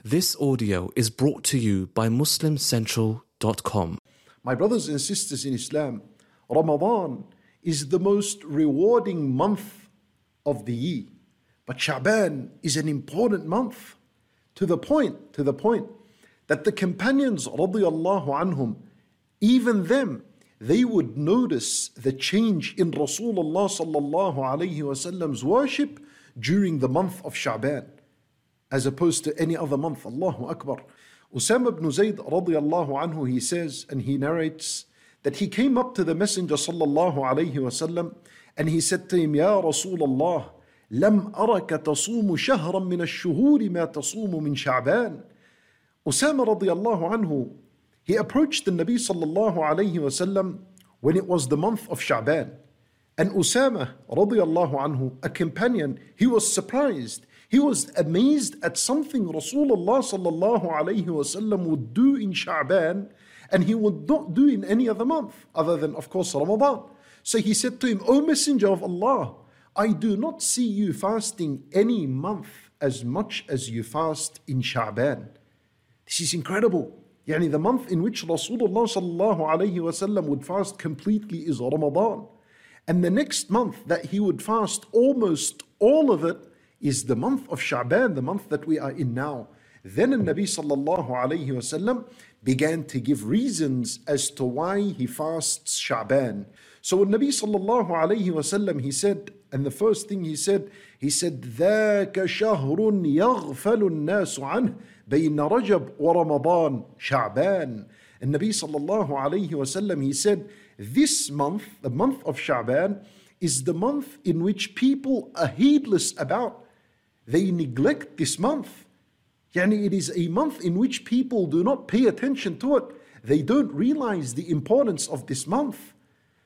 This audio is brought to you by MuslimCentral.com. My brothers and sisters in Islam, Ramadan is the most rewarding month of the year. But Sha'ban is an important month to the point that the companions radiyallahu anhum, even them, they would notice the change in Rasulullah sallallahu alayhi wasallam's worship during the month of Sha'ban, as opposed to any other month. Allahu Akbar. Usama ibn Zayd radiyallahu anhu, he says, and he narrates, that he came up to the Messenger sallallahu alayhi wasallam and he said to him, Ya Rasulullah, lam araka tasumu shahran min ash-shuhuri ma tasumu min Sha'ban. Usama radiyallahu anhu, he approached the Nabi sallallahu alayhi wasallam when it was the month of Sha'ban. And Usama radiyallahu anhu, a companion, he was surprised. He was amazed at something Rasulullah sallallahu alayhi wasallam would do in Sha'ban and he would not do in any other month other than, of course, Ramadan. So he said to him, O Messenger of Allah, I do not see you fasting any month as much as you fast in Sha'ban. This is incredible. Yani the month in which Rasulullah sallallahu alayhi wasallam would fast completely is Ramadan. And the next month that he would fast almost all of it is the month of Sha'ban, the month that we are in now. Then the Nabi sallallahu alayhi wasallam began to give reasons as to why he fasts Sha'ban. So when Nabi sallallahu alayhi wasallam, he said, and the first thing he said, ذَاكَ شَهْرٌ يَغْفَلُ النَّاسُ عَنْهُ بَيْنَ رَجَبْ وَرَمَضَانَ Sha'ban. And Nabi sallallahu alayhi wasallam, he said, this month, the month of Sha'ban, is the month in which people are heedless about. They neglect this month. Yani it is a month in which people do not pay attention to it. They don't realize the importance of this month.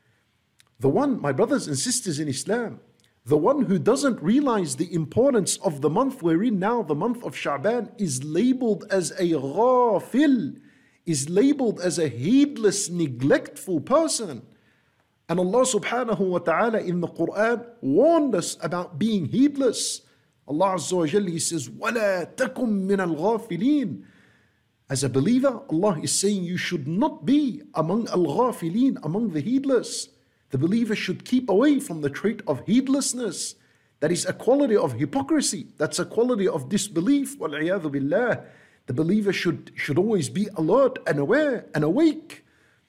The one, my brothers and sisters in Islam, the one who doesn't realize the importance of the month we're in now, the month of Sha'ban, is labeled as a ghafil, is labeled as a heedless, neglectful person. And Allah subhanahu wa ta'ala in the Quran warned us about being heedless. Allah Azza wa Jalla, He says, وَلَا تَكُمْ مِنَ الْغَافِلِينَ. As a believer, Allah is saying you should not be among al-ghafilin, among the heedless. The believer should keep away from the trait of heedlessness. That is a quality of hypocrisy. That's a quality of disbelief. وَالْعِيَاذُ بِاللَّهِ. The believer should always be alert and aware and awake.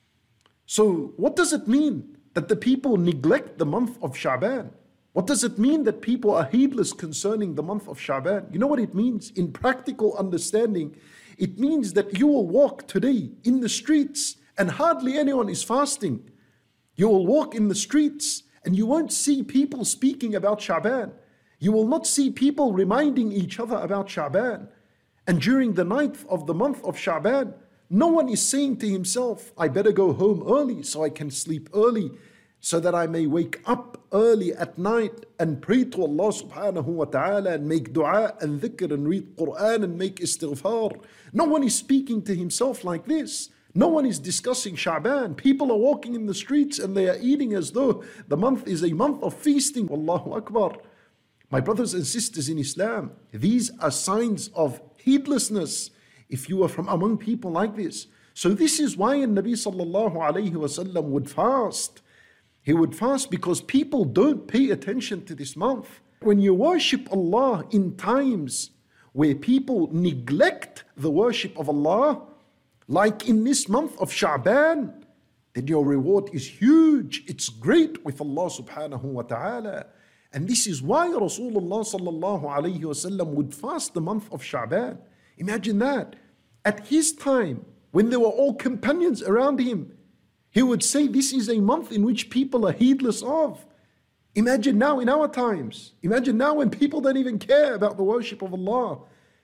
So what does it mean that the people neglect the month of Sha'ban? What does it mean that people are heedless concerning the month of Sha'ban? You know what it means? In practical understanding, it means that you will walk today in the streets and hardly anyone is fasting. You will walk in the streets and you won't see people speaking about Sha'ban. You will not see people reminding each other about Sha'ban. And during the 9th of the month of Sha'ban, no one is saying to himself, I better go home early so I can sleep early, so that I may wake up early at night and pray to Allah subhanahu wa ta'ala and make dua and dhikr and read Quran and make istighfar. No one is speaking to himself like this. No one is discussing Sha'ban. People are walking in the streets and they are eating as though the month is a month of feasting. Wallahu Akbar. My brothers and sisters in Islam, these are signs of heedlessness if you are from among people like this. So this is why Nabi sallallahu alayhi wasallam would fast. He would fast because people don't pay attention to this month. When you worship Allah in times where people neglect the worship of Allah, like in this month of Sha'ban, then your reward is huge. It's great with Allah subhanahu wa ta'ala. And this is why Rasulullah sallallahu alayhi wasallam would fast the month of Sha'ban. Imagine that. At his time, when there were all companions around him, he would say this is a month in which people are heedless of. Imagine now in our times. Imagine now when people don't even care about the worship of Allah.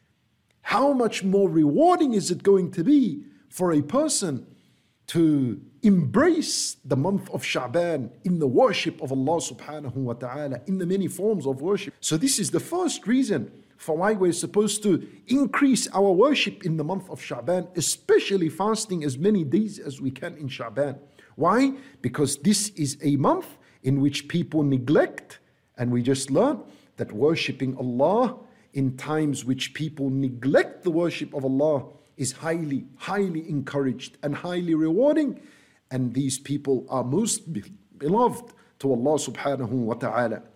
How much more rewarding is it going to be for a person to embrace the month of Sha'ban in the worship of Allah subhanahu wa ta'ala, in the many forms of worship. So this is the first reason for why we're supposed to increase our worship in the month of Sha'ban, especially fasting as many days as we can in Sha'ban. Why? Because this is a month in which people neglect, and we just learned that worshipping Allah in times which people neglect the worship of Allah is highly, highly encouraged and highly rewarding. And these people are most beloved to Allah subhanahu wa ta'ala.